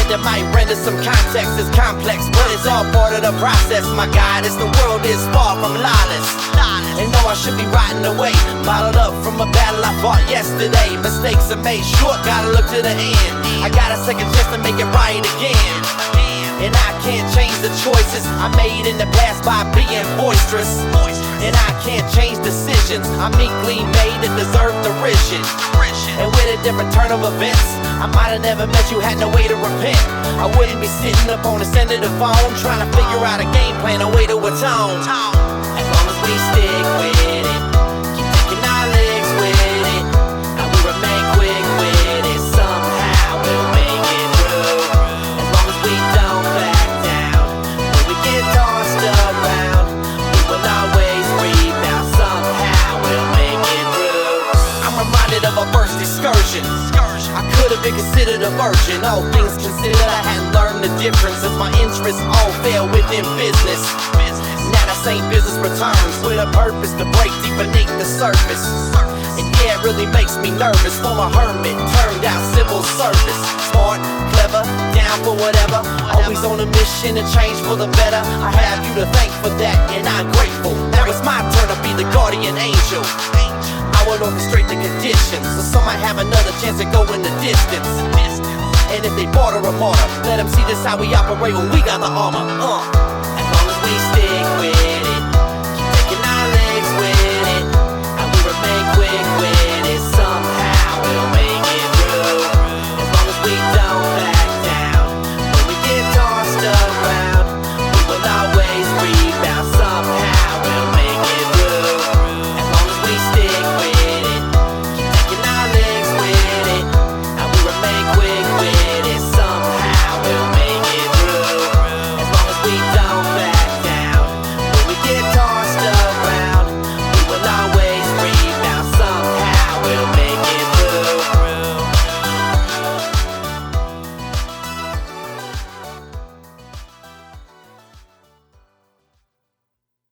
that might render some context is complex, but it's all part of the process. My God, as the world is far from lawless, and though I should be riding away, bottled up from a battle I fought yesterday. Mistakes are made short, gotta look to the end. I got a second chance to make it right again, and I can't change the choices I made in the past by being boisterous. And I can't change decisions I meekly made that deserve derision. And with a different turn of events, I might have never met you, had no way to repent. I wouldn't be sitting up on the end of the phone trying to figure out a game plan, a way to atone. As long as we stick with it, keep taking our legs with it, and we remain quick with it, somehow we'll make it through. As long as we don't back down when we get tossed around, we will always rebound, somehow we'll make it through. I'm reminded of a first excursion. I could have been considered a virgin. All things considered, I hadn't learned the difference, as my interests all fell within business. Now that same business returns with a purpose to break deep beneath the surface. And yeah, it really makes me nervous. Former hermit, turned out civil service. Smart, clever, down for whatever, always on a mission to change for the better. I have you to thank for that, and I'm grateful. Now it's my turn to be the guardian angel. I will orchestrate the conditions, so some might have another chance to go in the distance. And if they barter or martyr, let them see this how we operate when we got the armor.